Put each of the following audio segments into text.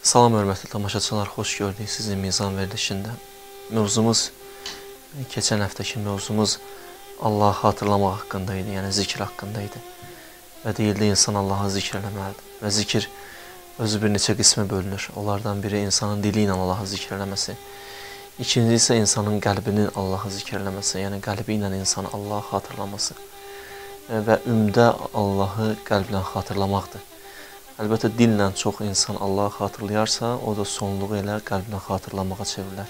Salam hörmətli tamaşaçılar, xoş gördük sizin mizan verilişində. Mövzumuz, keçən həftəki mövzumuz Allahı xatırlamaq haqqında idi, yəni zikr haqqında idi. Və deyildi, insan Allahı zikr eləməlidir. Və zikr özü bir neçə qismə bölünür. Onlardan biri insanın dili ilə Allahı zikr eləməsi. İkinci isə insanın qəlbinin Allahı zikr eləməsi, yəni qəlbi ilə insan Allahı xatırlaması. Və ümdə Allahı qəlblə xatırlamaqdır. Əlbəttə, dillə çox insan Allahı xatırlayarsa, o da sonluğu elə qəlblə xatırlamağa çevrilər.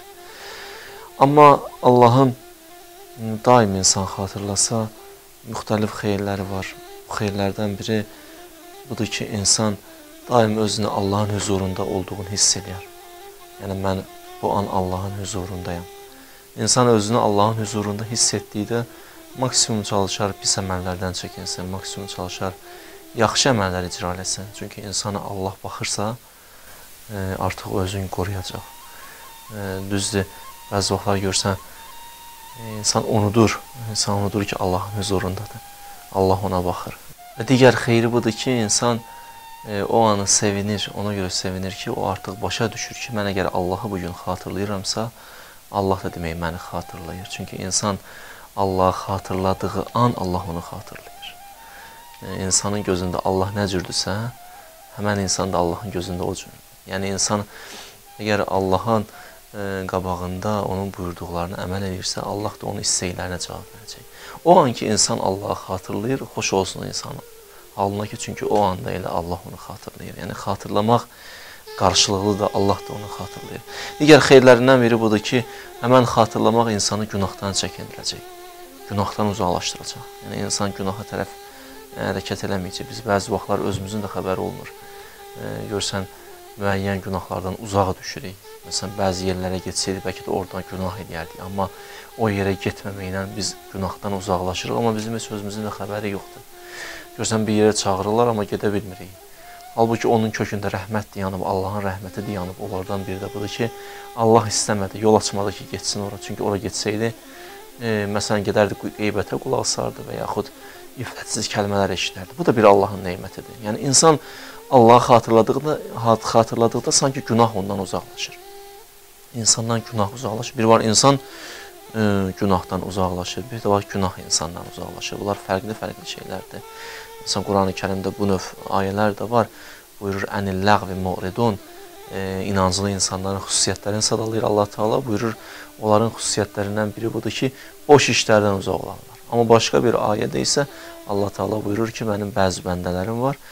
Amma Allahın daim insan xatırlasa, müxtəlif xeyirləri var. Bu xeyirlərdən biri budur ki, insan daim özünü Allahın huzurunda olduğunu hiss edir. Yəni, mən bu an Allahın huzurundayım. İnsan özünü Allahın huzurunda hiss etdikdə maksimum çalışar pis əməllərdən çəkinsin, maksimum çalışar yaxşı əməllər icra eləsin. Çünki insana Allah baxırsa, artıq özünü qoruyacaq. Düzdür, bəzi vaxtlar görsən, insan unudur ki, Allahın huzurundadır. Allah ona baxır. Və digər xeyri budur ki, insan o anı sevinir, ona görə sevinir ki, o artıq başa düşür ki, mən əgər Allahı bugün xatırlayıramsa, Allah da demək məni xatırlayır. Çünki insan Allahı xatırladığı an Allah onu xatırlayır. İnsanın gözündə Allah nə cürdürsə, həmən insan da Allahın gözündə o cürdür. Yəni, insan əgər Allahın qabağında onun buyurduqlarını əməl edirsə, Allah da onun istəklərinə cavab verəcək. O an ki, insan Allahı xatırlayır, xoş olsun insanın. Halına ki, çünki o anda elə Allah onu xatırlayır. Yəni, xatırlamaq qarşılıqlı da Allah da onu xatırlayır. Digər xeyirlərindən biri budur ki, həmən xatırlamaq insanı günahdan çəkindirəcək, günahdan uzaqlaşdıracaq. Yəni, insan günaha tərəf hərəkət eləməyəcək. Biz bəzi vaxtlar özümüzün də xəbəri olmur. Görsən, müəyyən günahlardan uzaq düşürük. Məsələn, bəzi yerlərə getsəydik, bəlkə də oradan günah edərdik. Amma o yerə getməməklə biz günahdan uzaqlaşırıq, amma bizim heç özümüzün də xəbəri yoxdur. Görsən, bir yerə çağırırlar, amma gedə bilmirik. Halbuki onun kökündə rəhmət dayanıb, Allahın rəhməti dayanıb. Onlardan biri də budur ki, Allah istəmədi, yol açmadı ki, getsin ora. Çünki ora getsəydi, məsələn, gedərdi qeybətə qulaq sardı və yaxud iflətsiz kəlmələr eşidərdi. Bu da bir Allahın neymətidir. Yəni, insan Allahı xatırladıqda sanki günah ondan uzaqlaşır. İnsandan günah uzaqlaşır. Bir var, insan günahdan uzaqlaşır. Bir də var, günah insandan uzaqlaşır. Bunlar fərqli şeylərdir. Məsələn, Quran-ı Kərimdə bu növ ayələr də var. Buyurur, ənilləğvi mu'ridun. İnancılı insanların xüsusiyyətlərini sadalayır Allah Teala. Buyurur, onların xüsusiyyətlərindən biri budur ki, boş işlərdən uzaq olanlar. Amma başqa bir ayədə isə Allah Teala buyurur ki, mənim bəzi bəndələrim var.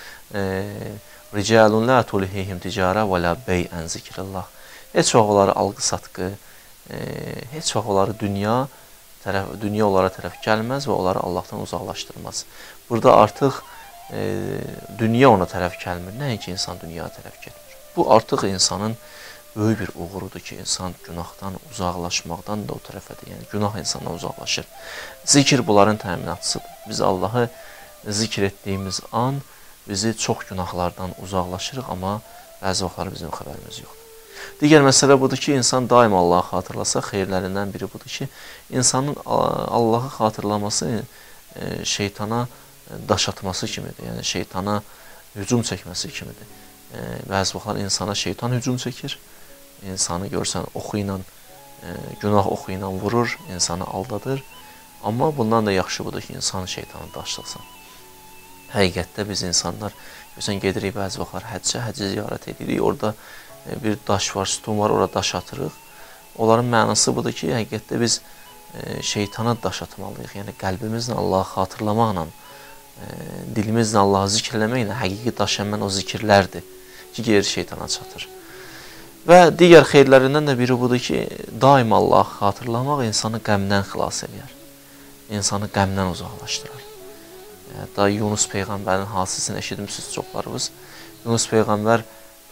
Ricalun la tulhihim ticara və la bey'ən zikrillah. Heç vaxt onları alqı-satqı, heç vaxt onları dünya onlara tərəf gəlməz və onları Allahdan uzaqlaşdırmaz. Burada artıq dünya ona tərəf gəlmir. Nəinki insan dünyaya tərəf getmir. Bu artıq insanın böyük bir uğurudur ki, insan günahdan uzaqlaşmaqdan da o tərəfədir. Yəni, günah insandan uzaqlaşır. Zikr bunların təminatıdır. Biz Allahı zikr etdiyimiz an bizi çox günahlardan uzaqlaşırıq, amma bəzi vaxtları bizim xəbərimiz yoxdur. Digər məsələ budur ki, insan daim Allahı xatırlasa, xeyirlərindən biri budur ki, insanın Allahı xatırlaması şeytana daş atması kimidir. Yəni, şeytana hücum çəkməsi kimidir. Bəzi vaxtlar insana şeytan hücum çəkir. İnsanı görsən oxu ilə, günah oxu ilə vurur, insanı aldadır. Amma bundan da yaxşı budur ki, insan şeytanı daşlasın. Həqiqətdə biz insanlar, görsən, gedirik bəzi vaxtlar həcci ziyarət edirik, orada bir daş var, sütun var, orada daş atırıq. Onların mənası budur ki, həqiqətdə biz şeytana daş atmalıyıq. Yəni, qəlbimizlə Allahı xatırlamaqla, dilimizlə Allahı zikr eləməklə həqiqi daş həmən o zikirlərdir ki, geri şeytana çatır. Və digər xeyirlərindən də biri budur ki, daim Allahı xatırlamaq insanı qəmdən xilas edir. İnsanı qəmdən uzaqlaşdırır. Hətta Yunus Peyğəmbərin hadisəsini eşitmişsiniz çoxlarımız. Yunus Peyğəmbər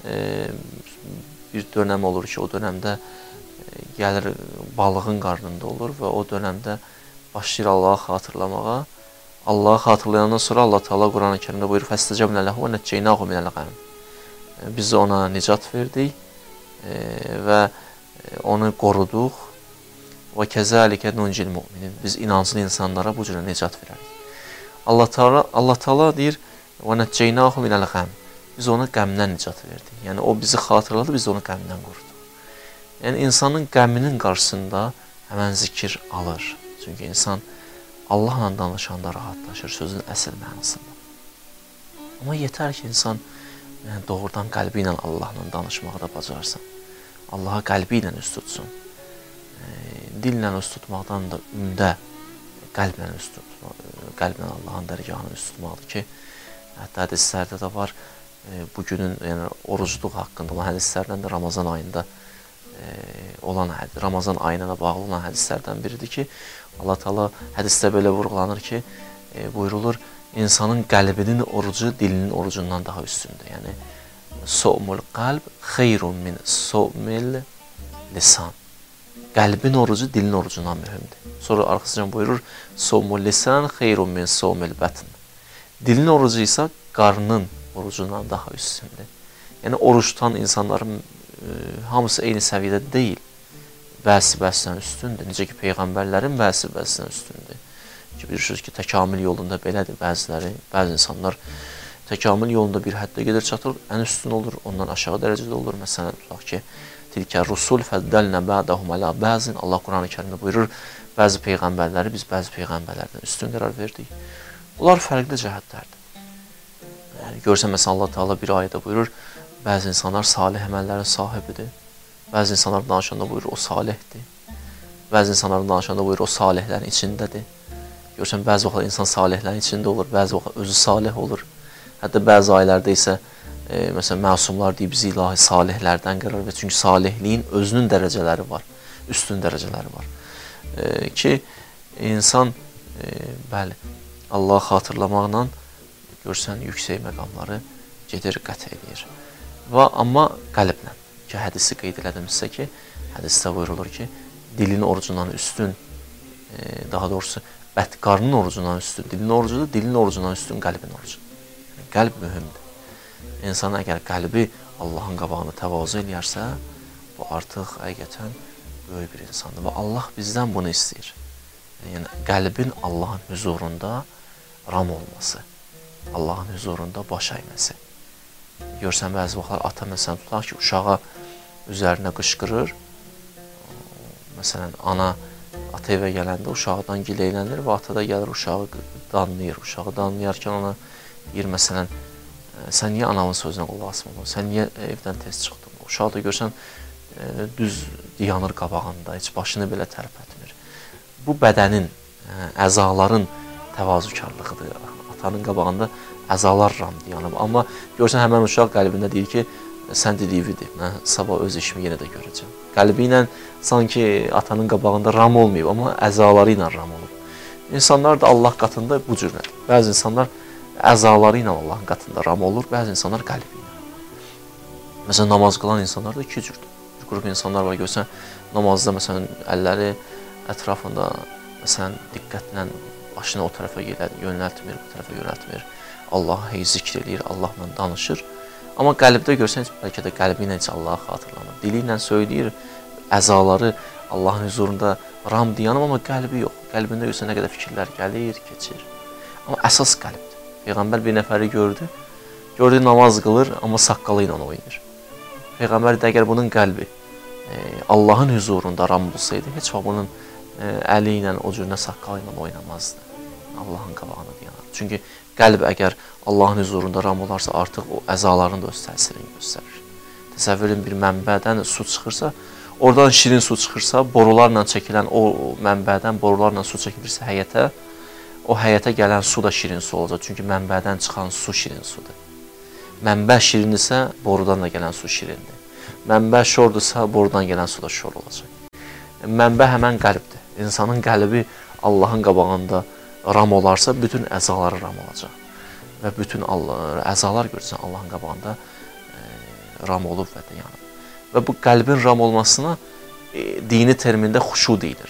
bir dönəm olur ki, o dönəmdə gəlir balığın qarnında olur və o dönəmdə başlayır Allahı xatırlamağa. Allahı xatırlayandan sonra Allah Teala Quran-ı Kərimdə buyurur, fəstəcəbnə ləhu və nəccəynəhu minəl-qəmm. Biz ona nicat verdik və onu qoruduq və kəzəlikə nuncil müminin. Biz inanclı insanlara bu cürə nicat verərik. Allah Teala deyir və nəccəynəhu minəl-qəmm. biz ona qəmdən nicat verdik. Yəni o bizi xatırladı, biz onu qəmdən qoruduq. Yəni insanın qəminin qarşısında həmən zikir alır. Çünki insan Allahla danışanda rahatlaşır sözün əsl mənasında. Amma yetər ki, insan doğrudan qəlbi ilə Allahla danışmağı da bacarsın. Allaha qəlbi ilə üst tutsun. Dillə üst tutmaqdan da ümdə qəlblə üst tutmaq, qəlblə Allahın dərgahını üst tutmaqdır ki, hətta hədislərdə də var, bugünün yəni orucluq haqqında olan hədislərdən də Ramazan ayında olan Ramazan ayına da bağlı olan hədislərdən biridir ki, Allah Taala hədisdə belə vurğulanır ki, buyurulur, insanın qəlbinin orucu dilinin orucundan daha üstündür. Yəni Sumul qalb xeyrun min sumil lisan. Qəlbin orucu dilin orucundan mühümdür. Sonra arxasından buyurur, Sumul lisan xeyrun min sumil batn. Dilin orucu isə qarnın orucundan daha üstündür. Yəni oruç tutan insanların hamısı eyni səviyyədə deyil. Bəzi bəzisindən üstündür. Necə ki, peyğəmbərlərin bəzi bəzisindən üstündür. Bilirsiniz ki, təkamül yolunda belədir bəziləri. Bəzi insanlar təkamül yolunda bir həddə gedir, çatır, ən üstün olur, ondan aşağı dərəcədə olur. Məsələn, tutaq ki, tilkə rusul fəddəlnə bədəhum ələ bəzin. Allah Quran-ı Kərimdə buyurur, bəzi peyğəmbərləri biz bəzi peyğəmbərlərdən üstün qərar verdik. Bunlar fərqli cəhətlərdir. Yəni, görsən, məsələn, Allah Teala bir ayədə buyurur, bəzi insanlar salih əməllərin sahibidir. Bəzi insanlar danışanda buyurur, o salihdir. Bəzi insanlar danışanda buyurur, o salihlərin içindədir. Görsən, bəzi vaxt insan salihlərin içində olur, bəzi vaxt özü salih olur. Hətta bəzi ayələrdə isə, məsələn, məsumlar deyib, biz ilahi salihlərdən qərar verir. Çünki salihliyin özünün dərəcələri var, üstün dərəcələri var. Ki, insan, bəli, Allahı xatırlamaqla, görsən, yüksək məqamları gedir, qət edir. Amma qəlblə, ki, hədisi qeyd elədimizsə ki, hədisdə buyurulur ki, dilin orucundan üstün, daha doğrusu, qarnın orucundan üstün, dilin orucudur, dilin orucundan üstün qəlbin orucudur. Yəni, qəlb mühümdür. İnsan əgər qəlbi Allahın qabağını təvazö eləyərsə, bu artıq həqiqətən böyük bir insandır və Allah bizdən bunu istəyir. Yəni, qəlbin Allahın hüzurunda ram olması, Allahın hüzurunda baş əyməsi. Görsən, bəzi vaxtlar ata məsələn tutaq ki, uşağa üzərinə qışqırır. Məsələn, ana ata evə gələndə uşaqdan gileylənir və ata da gəlir uşağı danlayır. Uşağı danlayarkən ona deyir, məsələn, sən niyə anamın sözünə qulaq asmadın, sən niyə evdən tez çıxdın? Uşaq da görsən, düz dayanır qabağında, heç başını belə tərpətmir. Bu bədənin, əzaların təvazükarlığıdır. Atanın qabağında əzalar ram dayanıb. Amma görsən, həmən uşaq qəlbində deyir ki, sən dediyividir, mən sabah öz işimi yenə də görəcəm. Qəlbi ilə sanki atanın qabağında ram olmayıb, amma əzaları ilə ram olub. İnsanlar da Allah qatında bu cürlər. Bəzi insanlar əzaları ilə Allahın qatında ram olur, bəzi insanlar qəlbi ilə. Məsələn, namaz qılan insanlar da iki cürdür. Bir qrup insanlar var, görsən, namazda məsələn, əlləri ətrafında məsələn, diqqətlə başını o tərəfə yönəltmir, bu tərəfə yönəltmir. Allah'a zikr eləyir, Allahla danışır. Amma qəlbdə görsən, bəlkə də qəlbi ilə heç Allahı xatırlanır. Dili ilə söyləyir, əzaları Allahın huzurunda ram dayanır, amma qəlbi yox. Qəlbində görsən, nə qədər fikirlər gəlir, keçir. Amma əsas qəlbdir. Peyğəmbər bir nəfəri gördü namaz qılır, amma saqqalı ilə oynayır. Peyğəmbər də əgər bunun qəlbi Allahın huzurunda ram bulsaydı, heç vaxt bunun əli ilə, o cürünə saqqalı ilə oynamazdı. Allahın qabağına dayanar. Çünki qəlb əgər Allahın huzurunda ram olarsa, artıq o əzaların da öz təsirini göstərir. Təsəvvürün bir mənbədən su çıxırsa, oradan şirin su çıxırsa, borularla çəkilən o mənbədən borularla su çəkilirsə həyətə, o həyətə gələn su da şirin su olacaq. Çünki mənbədən çıxan su şirin sudur. Mənbə şirindirsə, borudan da gələn su şirindir. Mənbə şordursa, borudan gələn su da şor olacaq. Mənbə həmən qəlbdir. İnsanın qəlbi Allahın qabağında ram olarsa, bütün əzaları ram olacaq. Və bütün əzalar görürsən Allahın qabağında ram olub və dayanıb. Və bu qəlbin ram olmasına dini termində xuşu deyilir.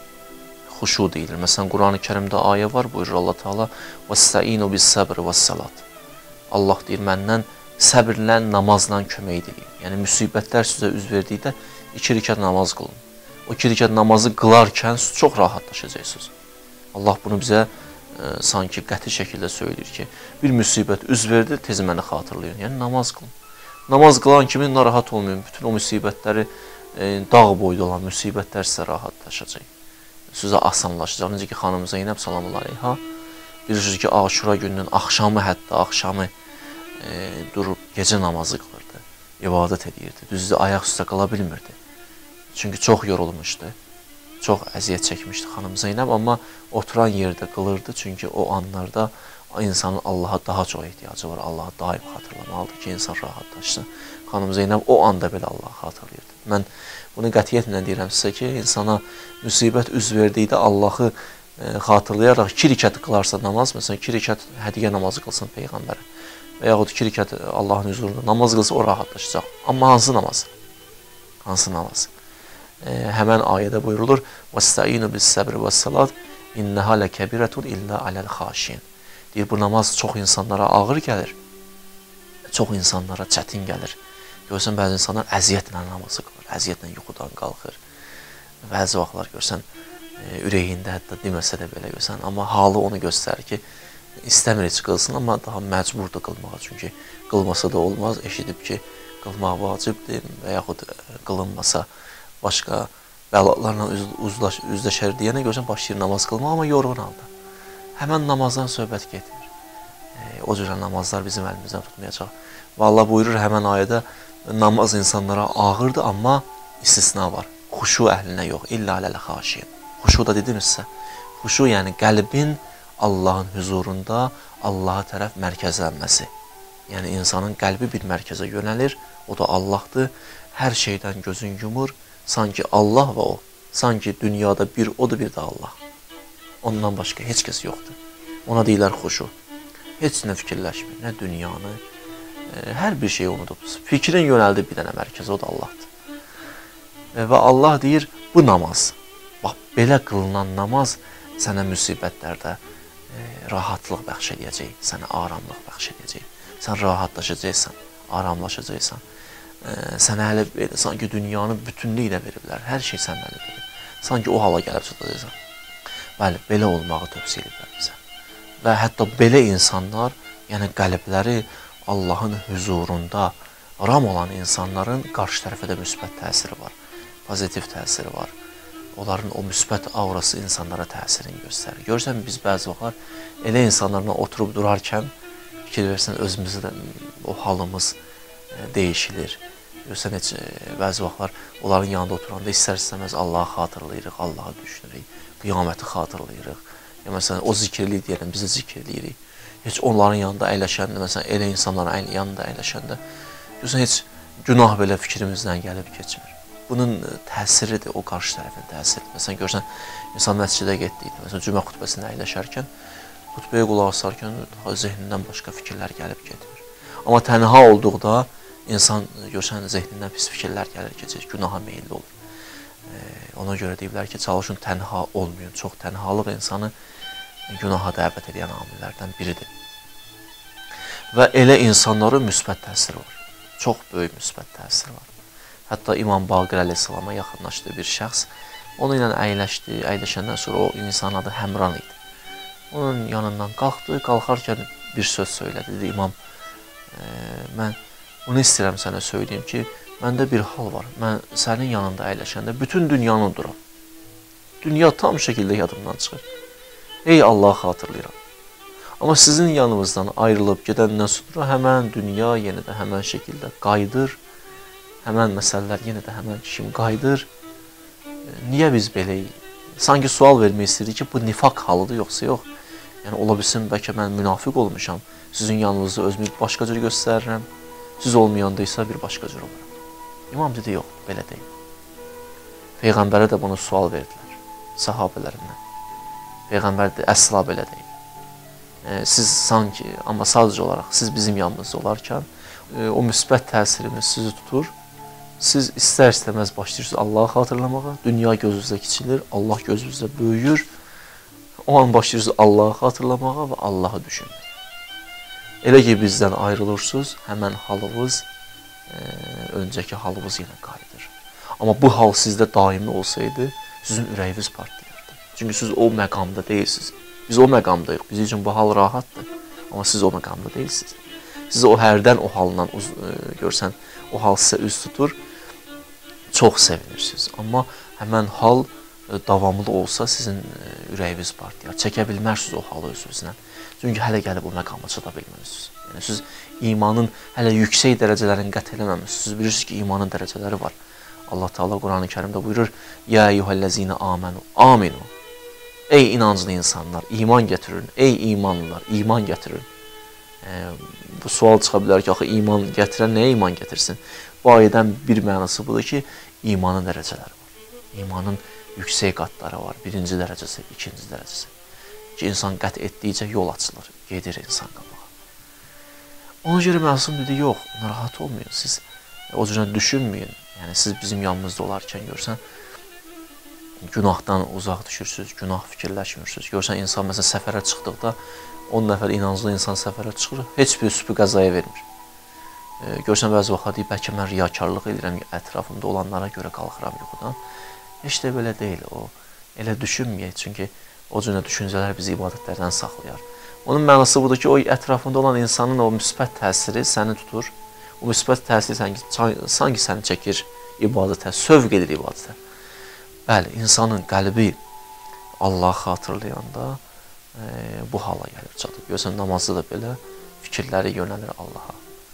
Xuşu deyilir. Məsələn, Quran-ı Kərimdə ayə var, buyurur Allah Teala وَاسْتَعِينُوا بِالصَّبْرِ وَالصَّلَاةِ Allah deyir, məndən səbirlə, namazla kömək edir. Yəni, müsibətlər sizə üz verdikdə 2 rükət namaz qılın. O 2 rükət namazı qılarkən çox rahatlaşacaqsınız. Allah bunu bizə sanki qəti şəkildə söyləyir ki, bir müsibət üz verdi, tez məni xatırlayın. Yəni namaz qılın. Namaz qılan kimi narahat olmayın. Bütün o müsibətləri, dağ boyda olan müsibətlər sizə rahatlaşacaq. Sizə asanlaşacaq. Necə ki, xanım Zeynəb salamullah əleyha bilirsiniz ki, Aşura gününün axşamı, hətta axşamı durub gecə namazı qılırdı, ibadət edirdi. Düzdür, ayaq üstə qala bilmirdi. Çünki çox yorulmuşdu. Çox əziyyət çəkmişdi xanım Zeynəb, amma oturan yerdə qılırdı. Çünki o anlarda insanın Allaha daha çox ehtiyacı var. Allaha daim xatırlamalıdır ki, insan rahatlaşsın. Xanım Zeynəb o anda belə Allahı xatırlayırdı. Mən bunu qətiyyətlə deyirəm sizə ki, insana müsibət üz verdikdə Allahı xatırlayaraq 2 rükət qılarsa namaz, məsələn 2 rükət hədiyyə namazı qılsın Peyğəmbərə və yaxud 2 rükət Allahın huzurunda namaz qılsa o rahatlaşacaq. Amma hansı namaz? Hansı namaz? Həmən ayədə buyurulur: "Vəstəinu bis-səbri vəs-salat innəhə ləkəbirətun illə aləl xaşin." Deyir, bu namaz çox insanlara ağır gəlir, çox insanlara çətin gəlir. Görsən, bəzi insanlar əziyyətlə namazı qılır, əziyyətlə yuxudan qalxır. Bəzi vaxtlar görsən, ürəyində hətta deməsə də belə görsən, amma halı onu göstərir ki, istəmir heç qılsın, amma daha məcburdur qılmağa. Çünki qılmasa da olmaz, eşidib ki, qılmaq vacibdir və yaxud qılınmasa başqa bəlalarla üzləşər deyənə görsən, başlayır namaz qılmaq, amma yorğun halda. Həmən namazdan söhbət getmir. O cürə namazlar bizim əlimizdən tutmayacaq. Və Allah buyurur həmən ayədə, namaz insanlara ağırdır, amma istisna var. Xuşu əhlinə yox, illə aləl xaşin. Xuşu da dedim sizə. Xuşu yəni qəlbin Allahın huzurunda Allaha tərəf mərkəzlənməsi. Yəni insanın qəlbi bir mərkəzə yönəlir, o da Allahdır. Hər şeydən gözün yumur, sanki Allah və o, sanki dünyada bir odur, bir də Allah. Ondan başqa heç kəs yoxdur. Ona deyilər xuşu. Heç nə fikirləşmir, nə dünyanı, hər bir şeyi unudub. Fikrin yönəldi bir dənə mərkəzə, o da Allahdır. Və Allah deyir, bu namaz, bax, belə qılınan namaz sənə müsibətlərdə rahatlıq bəxş edəcək, sənə aramlıq bəxş edəcək. Sən rahatlaşacaqsan, aramlaşacaqsan. Sənə hələ belə, sanki dünyanın bütünlüyü ilə veriblər, hər şey sənin əlindədir. Sanki o hala gəlib çatacaqsan. Bəli, belə olmağı tövsiyə ediblər bizə. Və hətta belə insanlar, yəni qəlbləri Allahın huzurunda ram olan insanların qarşı tərəfə də müsbət təsiri var, pozitiv təsiri var. Onların o müsbət aurası insanlara təsirini göstərir. Görürsən, biz bəzi vaxtlar elə insanlarla oturub durarkən fikir versən, özümüzdə o halımız dəyişilir. Görürsən, heç bəzi vaxtlar onların yanında oturanda istər-istəməz Allahı xatırlayırıq, Allahı düşünürük, qiyaməti xatırlayırıq. Ya, məsələn, o zikirli deyələm, biz də zikir eləyirik. Heç onların yanında əyləşəndə, məsələn, elə insanların yanında əyləşəndə, görürsən, heç günah belə fikrimizdən gəlib keçmir. Bunun təsiridir, o qarşı tərəfin təsiridir. Məsələn, görürsən, insan məscidə getdiydi, məsələn, cümə xutbəsində əyləşərkən, xutbəyə qulaq asarkən zehnindən başqa fikirlər gəlib getmir. Amma tənha olduqda, insan, görürsən, zehnindən pis fikirlər gəlir, keçir, günaha meyilli olur. Ona görə deyiblər ki, çalışın tənha olmayın. Çox tənhalıq insanı günaha dəvət edən amillərdən biridir. Və elə insanların müsbət təsiri var. Çox böyük müsbət təsiri var. Hətta İmam Baqir əleyhissalama yaxınlaşdığı bir şəxs onu ilə əyləşdi. Əyləşəndən sonra o insan adı Həmran idi. Onun yanından qalxdı. Qalxarkən bir söz söylədi. Dedi, İmam, mən bunu istəyirəm sənə söyləyeyim ki, məndə bir hal var. Mən sənin yanında əyləşəndə bütün dünyanı unuduram. Dünya tam şəkildə yadımdan çıxır. Ey Allah, xatırlayıram. Amma sizin yanınızdan ayrılıb gedəndən sonra həmən dünya yenə də həmən şəkildə qayıdır. Həmən məsələlər yenə də həmən kimi qayıdır. Niyə biz beləyik? Sanki sual vermək istəyir ki, bu nifaq halıdır, yoxsa yox. Yəni, ola bilsin, bəlkə mən münafiq olmuşam. Sizin yanınızda özümü başqa cür göstərirəm. Siz olmayanda isə bir başqa cür oluram. İmam dedi, yox, belə deyil. Peyğəmbərə də bunu sual verdilər, sahabələrindən. Peyğəmbər dedi, əsla belə deyil. Siz sanki, amma sadəcə olaraq, siz bizim yanımızda olarkən, o müsbət təsirimiz sizi tutur. Siz istər-istəməz başlayırsınız Allahı xatırlamağa, dünya gözünüzdə kiçilir, Allah gözünüzdə böyüyür. O an başlayırsınız Allahı xatırlamağa və Allahı düşünmək. Elə ki, bizdən ayrılırsınız, həmən halınız, öncəki halımız yenə qayıdır. Amma bu hal sizdə daimi olsaydı, sizin ürəyiniz partlayırdı. Çünki siz o məqamda deyilsiniz. Biz o məqamdayıq. Biz üçün bu hal rahatdır. Amma siz o məqamda deyilsiniz. Siz o hərdən o haldan görsən, o hal sizə üz tutur, çox sevinirsiniz. Amma həmən hal davamlı olsa sizin ürəyiniz partlayar. Çəkə bilmərsiniz o halı özünüzlə. Çünki hələ gəlib o məqama çata bilməmisiniz. Yəni siz imanın hələ yüksək dərəcələrini qət eləməmisiniz. Siz bilirsiniz ki, imanın dərəcələri var. Allah Teala Quran-ı Kərimdə buyurur: "Ya eyyuhellezine amenu, aminu." Ey inanclı insanlar, iman gətirin. Ey imanlılar, iman gətirin. Bu sual çıxa bilər ki, axı iman gətirən nəyə iman gətirsin? Bu ayədən bir mənası budur ki, imanın dərəcələri var. İmanın yüksək qatları var. Birinci dərəcəsi, ikinci dərəcəsi. Ki, insan qət etdikcə yol açılır, gedir insan qabağa. Ona görə məsum dedi, yox, narahat olmayın, siz o cürə düşünməyin. Yəni, siz bizim yanımızda olarkən görsən, günahdan uzaq düşürsünüz, günah fikirləşmirsiniz. Görsən, insan məsələn səfərə çıxdıqda, 10 nəfər inanclı insan səfərə çıxır, heç bir süpü qəzaya vermir. Görsən, bəzi vaxt deyib, bəlkə mən riyakarlıq edirəm, ətrafımda olanlara görə qalxıram yuxudan. Heç də belə deyil, o elə düşünməyək, çünki o cürə düşüncələr bizi ibadətlərdən saxlayar. Onun mənası budur ki, o ətrafında olan insanın o müsbət təsiri səni tutur. O müsbət təsiri sanki səni çəkir ibadətə, sövq edir ibadətə. Bəli, insanın qəlbi Allahı xatırlayanda bu hala gəlir, çatır. Görsən, namazda da belə fikirləri yönəlir Allaha.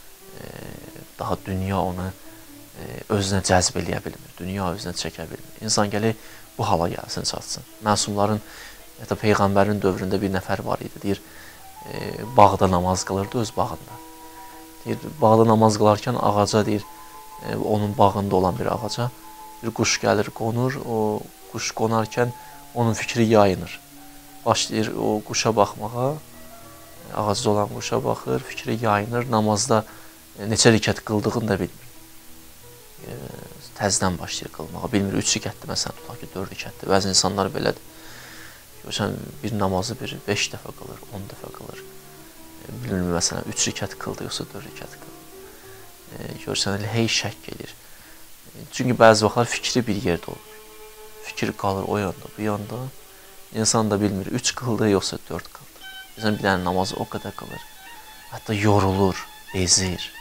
Daha dünya onu özünə cəzb eləyə bilmir, dünya özünə çəkə bilmir. İnsan gəlir, bu hala gəlsin, çatsın. Məsumların, hətta Peyğəmbərin dövründə bir nəfər var idi, deyir, bağda namaz qılırdı öz bağında. Deyir, bağda namaz qılarkən ağaca, deyir, onun bağında olan bir ağaca bir quş gəlir, qonur, o quş qonarkən onun fikri yayınır. Başlayır o quşa baxmağa, ağacda olan quşa baxır, fikri yayınır, namazda neçə rükət qıldığını da bilmir. Təzdən başlayır qılmağa, bilmir, 3 rükətdir, məsələn, tutaq ki, 4 rükətdir. Bəzi insanlar belədir. Görsən, bir namazı 5 dəfə qılır, 10 dəfə qılır. Bilmir, məsələn, 3 rükət qıldı, yoxsa 4 rükət qıldı. Görsən, elə hey şəkk edir. Çünki bəzi vaxtlar fikri bir yerdə olur. Fikir qalır o yanda, bu yanda. İnsan da bilmir, 3 qıldı, yoxsa 4 qıldı. Görsən, bir dənə namazı o qədər qılır. Hətta yorulur, bezir.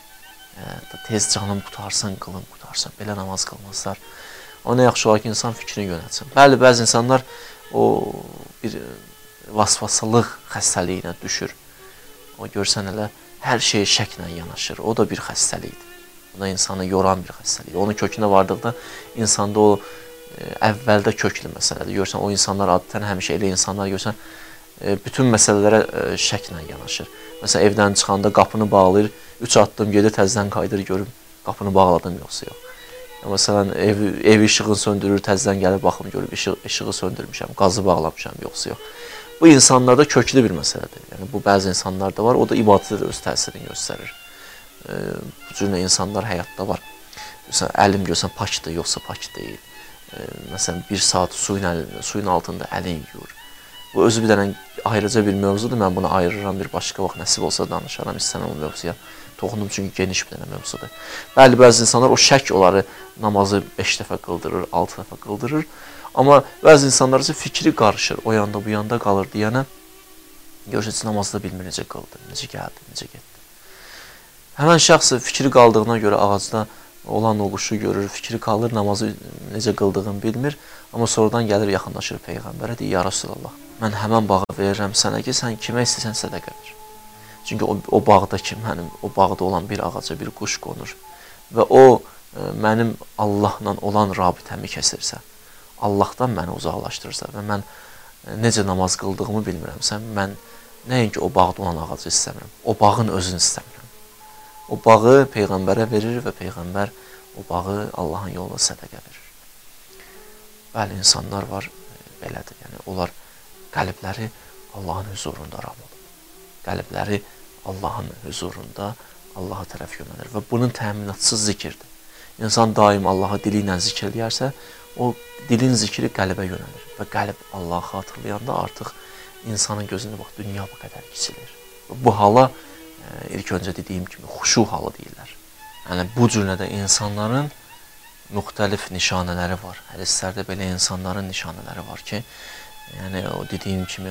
Tez canım qutarsın, qılım qutarsın. Belə namaz qılmazlar. Ona yaxşı olar ki, insan fikrini yönətsin. Bəli, bəzi insanlar o bir vasvasılıq xəstəliyinə düşür. O görsən elə hər şey şəklə yanaşır. O da bir xəstəlikdir. O da insanı yoran bir xəstəlikdir. Onun kökünə vardıqda insanda o əvvəldə köklü məsələdir. Görsən, o insanlar adətən həmişə elə insanlar görsən, bütün məsələlərə şəklə yanaşır. Məsələn, evdən çıxanda qapını bağlayır, 3 addım gedir, təzdən qayıdır, görüm, qapını bağladım, yoxsa yox. Məsələn, ev işığını söndürür, təzdən gəlib baxım, görüb, işığı söndürmüşəm, qazı bağlamışam, yoxsa yox. Bu insanlarda köklü bir məsələdir. Yəni, bu bəzi insanlarda var, o da ibadətdə də öz təsirini göstərir. Bu cürlə insanlar həyatda var. Məsələn, əlim görsən, pakdır, yoxsa pak deyil. Məsələn, 1 saat suyun altında əlin yuyur. Bu özü bir dənə ayrıca bir mövzudur. Mən bunu ayırıram, bir başqa vaxt nəsib olsa danışaram, istənəm o mövzuya. Toxunum çünki geniş bir dənə mövzudur. Bəli, bəzi insanlar o şək onları namazı 5 dəfə qıldırır, 6 dəfə qıldırır. Amma bəzi insanlar isə fikri qarışır, o yanda bu yanda qalır deyənə görürsünüz, namazda bilmir necə qıldı, necə gəldi, necə getdi. Həmən şəxs fikri qaldığına görə ağacda olan o quşu görür, fikri qalır, namazı necə qıldığını bilmir. Amma sonradan gəlir, yaxınlaşır Peyğəmbərə, deyir, ya Rasulallah, mən həmən bağı verirəm sənə ki, sən kimə istəyirsən sədəqə ver. Çünki o bağda ki, mənim o bağda olan bir ağaca bir quş qonur və o mənim Allahla olan rabitəmi kəsirsə, Allahdan məni uzaqlaşdırırsa və mən necə namaz qıldığımı bilmirəmsə, mən nəinki o bağda olan ağacı istəmirəm, o bağın özünü istəmirəm. O bağı Peyğəmbərə verir və Peyğəmbər o bağı Allahın yoluna sədəqə verir. Bəli, insanlar var, belədir. Yəni, onlar qəlbləri Allahın huzurunda ram olur. Qəlbləri Allahın huzurunda Allaha tərəf yönəlir və bunun təminatsız zikirdir. İnsan daim Allaha dili ilə zikr edərsə, o dilin zikri qəlbə yönəlir və qəlb Allahı xatırlayanda artıq insanın gözünə bax, dünya bu qədər kiçilir. Bu hala ilk öncə dediyim kimi xuşu halı deyirlər. Yəni, bu cürlədə insanların müxtəlif nişanələri var. Hədislərdə belə insanların nişanələri var ki, yəni o dediyim kimi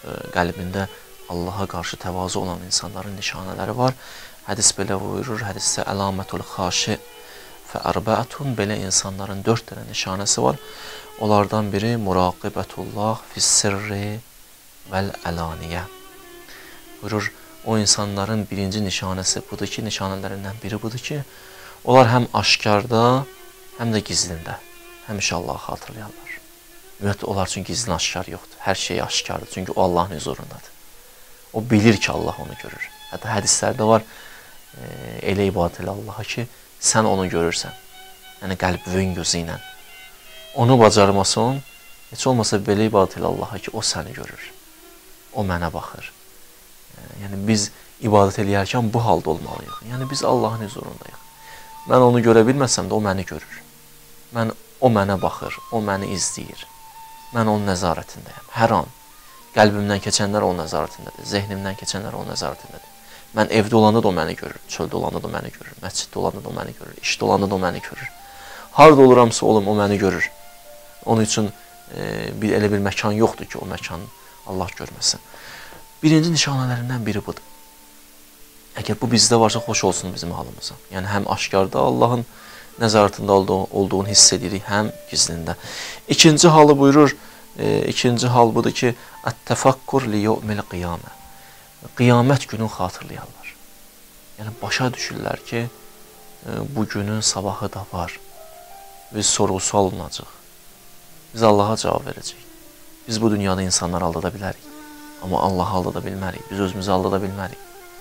qəlbində Allaha qarşı təvazı olan insanların nişanələri var. Hədis belə buyurur, hədisdə əlamətul xaşi fəərbətun, belə insanların 4 dənə nişanəsi var. Onlardan biri muraqibətullah fissirri vəl-əlaniyə. Buyurur, o insanların birinci nişanəsi budur ki, nişanələrindən biri budur ki, onlar həm aşkarda, həm də gizlində həmişə Allahı xatırlayarlar. Ümumiyyətlə, onlar üçün gizlin aşkar yoxdur. Hər şey aşkardır, çünki o Allahın huzurundadır. O bilir ki, Allah onu görür. Hətta hədislərdə var, elə ibadət elə Allaha ki, sən onu görürsən. Yəni, qəlbin gözü ilə. Onu bacarmasın, heç olmasa belə ibadət elə Allaha ki, o səni görür. O mənə baxır. Yəni, biz ibadət eləyərkən bu halda olmalıyıq. Yəni, biz Allahın huzurundayıq. Mən onu görə bilməsəm də o məni görür. O mənə baxır, o məni izləyir. Mən onun nəzarətindəyəm. Hər an qəlbimdən keçənlər onun nəzarətindədir. Zehnimdən keçənlər onun nəzarətindədir. Mən evdə olanda da o məni görür, çöldə olanda da o məni görür, məsciddə olanda da o məni görür, işdə olanda da o məni görür. Harada oluramsa olum, o məni görür. Onun üçün elə bir məkan yoxdur ki, o məkanı Allah görməsin. Birinci nişanələrindən biri budur. Əgər bu bizdə varsa, xoş olsun bizim halımıza. Yəni, həm aşkarda Allahın nəzarətində olduğunu hiss edirik, həm gizlində. İkinci halı buyurur, ikinci hal budur ki, ət-təfakkur li-yu'mil qiyamə. Qiyamət günün xatırlayarlar. Yəni, başa düşürlər ki, bu günün sabahı da var. Biz sorğu-sual olunacaq. Biz Allaha cavab verəcəyik. Biz bu dünyada insanları aldada bilərik. Amma Allahı aldada bilmərik. Biz özümüzü aldada bilmərik.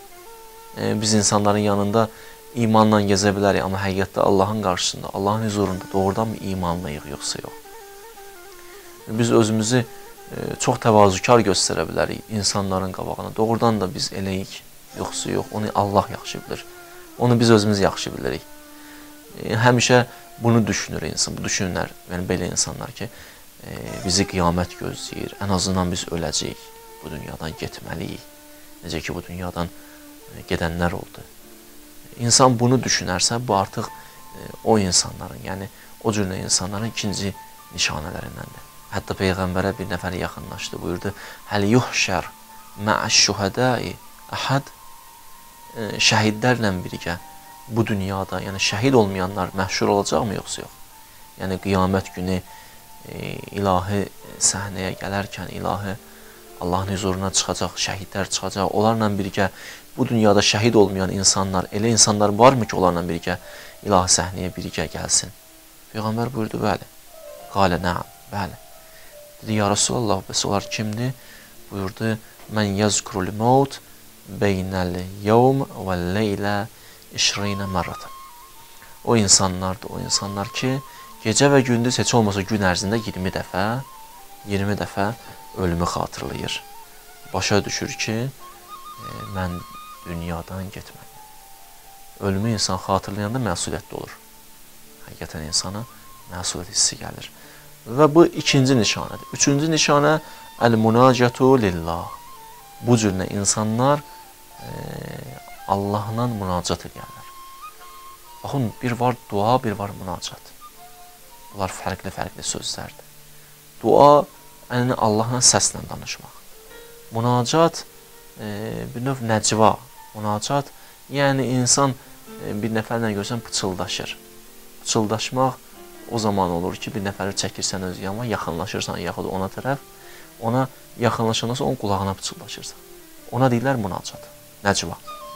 Biz insanların yanında imanla gezə bilərik. Amma həqiqətdə Allahın qarşısında, Allahın huzurunda doğrudan mı imanlıyıq, yoxsa yox? Biz özümüzü çox təvazükar göstərə bilərik insanların qabağına. Doğrudan da biz eləyik, yoxsa yox? Onu Allah yaxşı bilir. Onu biz özümüz yaxşı bilirik. Həmişə bunu düşünür insan, bu düşünürlər, yəni belə insanlar ki, bizi qiyamət gözləyir, ən azından biz öləcəyik, bu dünyadan getməliyik. Necə ki, bu dünyadan gedənlər oldu. İnsan bunu düşünərsə, bu artıq o insanların, yəni o cürlə insanların ikinci nişanələrindəndir. Hətta Peyğəmbərə bir nəfər yaxınlaşdı, buyurdu, həl yuhşər mə'əş-şühədəi əhəd, şəhidlərlə birgə bu dünyada, yəni şəhid olmayanlar məhşur olacaqmı, yoxsa yox? Yəni, qiyamət günü ilahi səhnəyə gələrkən, ilahi Allahın huzuruna çıxacaq, şəhidlər çıxacaq, onlarla birgə bu dünyada şəhid olmayan insanlar, elə insanlar varmı ki, onlarla birgə ilahi səhnəyə birgə gəlsin? Peyğəmbər buyurdu, bəli. Qalə, nəam, bəli. Dedi, ya Rasulallah, bəs onlar kimdir? Buyurdu, mən yazkurul maut beynəl yevm və leylə işreyinə mərratan. O insanlardır, o insanlar ki, gecə və gündüz heç olmasa gün ərzində 20 dəfə ölümü xatırlayır. Başa düşür ki, mən dünyadan getməliyim. Ölümü insan xatırlayanda məsuliyyətli olur. Həqiqətən insana məsuliyyət hissi gəlir. Və bu ikinci nişanədir. Üçüncü nişanə əl-munacatu lillah. Bu cürlə insanlar Allahla münacat edirlər. Baxın, bir var dua, bir var münacat. Bunlar fərqli-fərqli sözlərdir. Dua, əlini Allahla səslə danışmaq. Münacat, bir növ nəcva. Münacat, yəni insan bir nəfərlə görsən pıçıldaşır. Pıçıldaşmaq o zaman olur ki, bir nəfəri çəkirsən öz yanına, yaxınlaşırsan yaxud ona tərəf, ona yaxınlaşandan sonra onun qulağına pıçıldaşırsan. Ona deyirlər münacat, nəcva.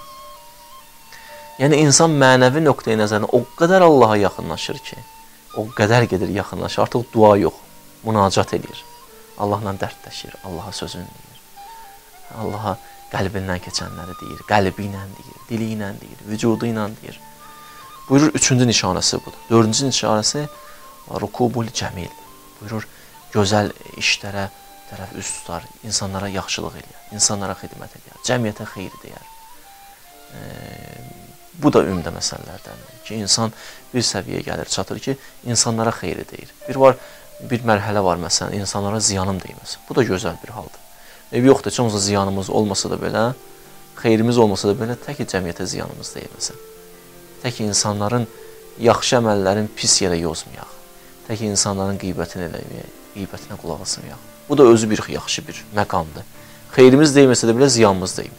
Yəni, insan mənəvi nöqteyi nəzərindən o qədər Allaha yaxınlaşır ki, o qədər gedir yaxınlaşır, artıq dua yox, münacat edir. Allahla dərdləşir, Allaha sözünü deyir. Allaha qəlbindən keçənləri deyir, qəlbi ilə deyir, dili ilə deyir, vücudu ilə deyir. Buyurur, üçüncü nişanəsi budur. Dördüncü nişanəsi rukubul cəmil. Buyurur, gözəl işlərə tərəf üst tutar, insanlara yaxşılıq edir, insanlara xidmət edir, cəmiyyətə xeyri deyər. Bu da ümdə məsələlərdəndir ki, insan bir səviyyə gəlir, çatır ki, insanlara xeyri deyir. Bir mərhələ var, məsələn, insanlara ziyanım deyməsin. Bu da gözəl bir haldır. Yoxdur, heç olmasa ziyanımız olmasa da belə, xeyrimiz olmasa da belə, tək ki, cəmiyyətə ziyanımız deyməsin. Tək ki, insanların yaxşı əməllərin pis yerə yozmayaq. Tək ki, insanların qeybətinə qulaq asmayaq. Bu da özü bir yaxşı bir məqamdır. xeyrimiz deyilməsə də belə ziyanımız deyil.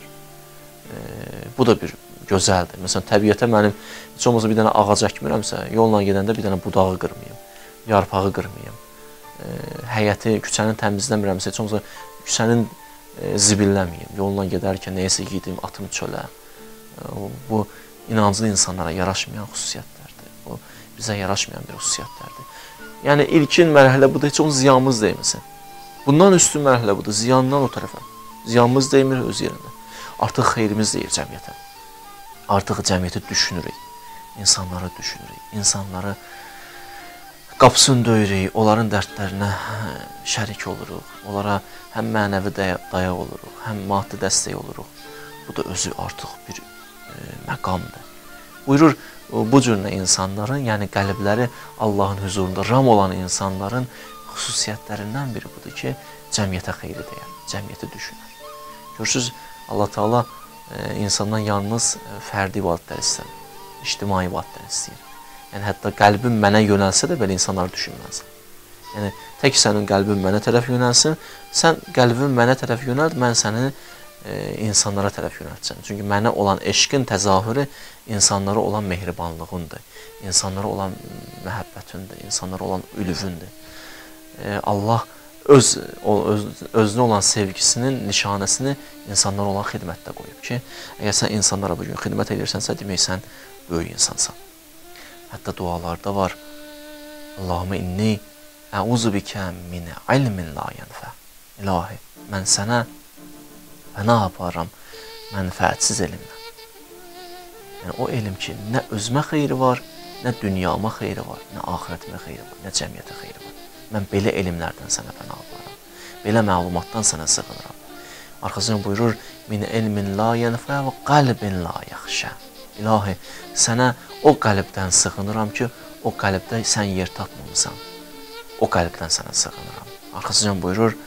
Bu da bir gözəldir. Məsələn, təbiətə mənim heç olmasa bir dənə ağac əkmirəmsə, yolla gedəndə bir dənə budağı qırmayım, yarpağı qırmayım. Həyəti, küçəni təmizləmirəmsə, heç olmasa küçənin zibilləməyim. Yolla gedərkən nəyəsə yedim, atım çölə. Bu, inanclı insanlara yaraşmayan xüsusiyyətlərdir. Bu, bizə yaraşmayan bir xüsusiyyətlərdir. Yəni, ilkin mərhələ budur, heç onun ziyanımız deyilməsin. Bundan üstün mərhələ budur, ziyandan o tərəfə. Ziyanımız deymir öz yerində. Artıq xeyrimiz deyir cəmiyyətə. Artıq cəmiyyəti düşünürük, insanları düşünürük, insanları qapısını döyürük, onların dərdlərinə şərik oluruq, onlara həm mənəvi dayaq oluruq, həm maddi dəstək oluruq. Bu da özü artıq bir məqamdır. Buyurur, bu cürlə insanların, yəni qəlbləri Allahın huzurunda ram olan insanların xüsusiyyətlərindən biri budur ki, cəmiyyətə xeyri deyər, cəmiyyəti düşünər. Görürsünüz, Allah Teala insandan yalnız fərdi ibadətlər istəyir, ictimai ibadətlər istəyir. Yəni, hətta qəlbin mənə yönəlsə də belə insanları düşünməlisən. Yəni, tək sənin qəlbin mənə tərəf yönəlsin, sən qəlbin mənə tərəf yönəld, mən səni insanlara tərəf yönəltəcəm. Çünki mənə olan eşqin təzahürü insanlara olan mehribanlığındır, insanlara olan məhəbbətindir, insanlara olan ülüvündür. Allah özünə olan sevgisinin nişanəsini insanlara olan xidmətdə qoyub ki, əgər sən insanlara bugün xidmət edirsənsə, demək sən böyük insansan. Hətta dualarda var, Allahümə inni əuzu bikə min ilmin la yənfə. İlahi, mən sənə fəna aparam mənfəətsiz elmdən. Yəni, o elm ki, nə özümə xeyri var, nə dünyama xeyri var, nə axirətimə xeyri var, nə cəmiyyətə xeyri var. Mən belə elmlərdən sənə fəna aparam, belə məlumatdan sənə sığınıram. Arxasından buyurur, min ilmin la yənfə və qəlbin la yaxşə. İlahi, sənə o qəlbdən sığınıram ki, o qəlbdə sən yer tapmamısan. O qəlbdən sənə sığınıram. Arxasından buyurur,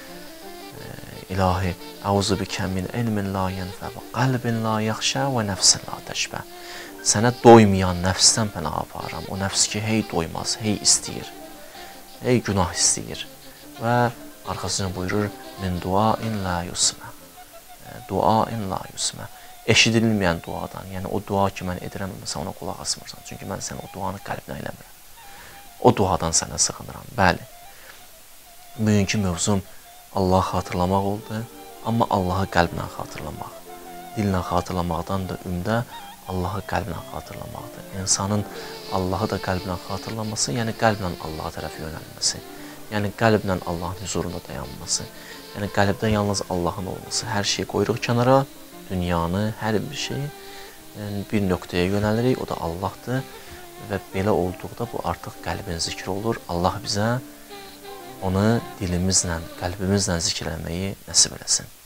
İlahi, əuzu bikə min ilmin la yənfə və qəlbin la yaxşə və nəfsin la təşbə. Sənə doymayan nəfsdən pənah aparam. O nəfs ki, hey doymaz, hey istəyir, hey günah istəyir. Və arxasından buyurur, min duain la yusmə. Duain la yusmə. Eşidilməyən duadan, yəni o dua ki, mən edirəm, sən ona qulaq asmırsan. Çünki mən sən o duanı qəlbinə eləmirəm. O duadan sənə sığınıram. Bəli, bugünkü mövzum Allahı xatırlamaq oldu, amma Allahı qəlblə xatırlamaq. Dillə xatırlamaqdan da ümdə Allahı qəlblə xatırlamaqdır. İnsanın Allahı da qəlblə xatırlaması, yəni qəlblə Allaha tərəf yönəlməsi, yəni qəlblə Allahın huzurunda dayanması, yəni qəlbdə yalnız Allahın olması. Hər şeyi qoyuruq kənara, dünyanı, hər bir şeyi bir nöqtəyə yönəlirik, o da Allahdır və belə olduqda bu artıq qəlbin zikri olur. Allah bizə onu dilimizlə, qəlbimizlə zikr eləməyi nəsib eləsin.